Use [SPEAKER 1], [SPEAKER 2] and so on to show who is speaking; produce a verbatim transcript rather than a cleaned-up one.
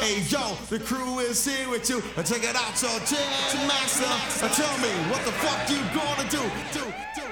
[SPEAKER 1] Hey yo, the crew is here with you. Check it out, so jam master. Tell me what the fuck you gonna do? do, do.